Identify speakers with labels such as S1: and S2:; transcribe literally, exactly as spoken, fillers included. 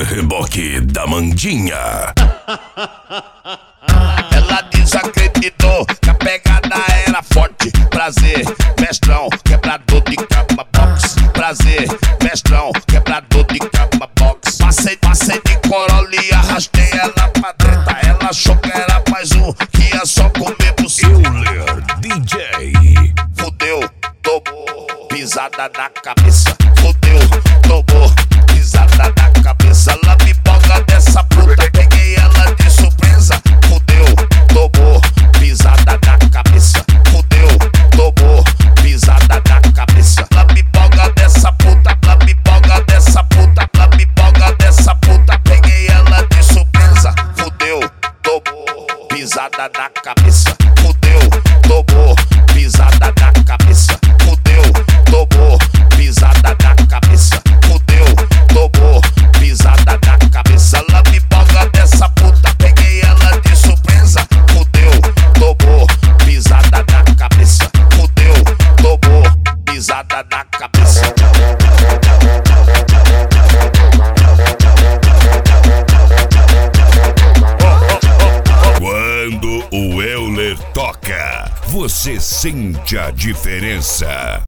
S1: Reboque da Mandinha.
S2: Ela desacreditou que a pegada era forte. Prazer, mestrão, quebrador de cama box. Prazer, mestrão, quebrador de cama box. Passei, passei de Corolla e arrastei ela pra treta. Ela achou que era mais um, que ia só comer buceta.
S1: Euler D J.
S2: Fudeu, tomou pisada na cabeça. Fudeu, tomou pisada na cabeça. Ela me boga dessa puta, peguei ela de surpresa. Fudeu, tomou pisada na cabeça. Fudeu, tomou pisada na cabeça. Ela me boga dessa puta, ela me boga dessa puta, ela me boga dessa puta, peguei ela de surpresa. Fudeu, tomou pisada na cabeça. Fudeu, tomou pisada na cabeça. Fudeu, tomou pisada na cabeça. Fudeu, tomou pisada na cabeça. Ela me boga dessa puta, peguei ela de surpresa. Fudeu, tomou pisada na cabeça. Fudeu, tomou pisada na cabeça.
S1: Quando o Euler toca, você sente a diferença.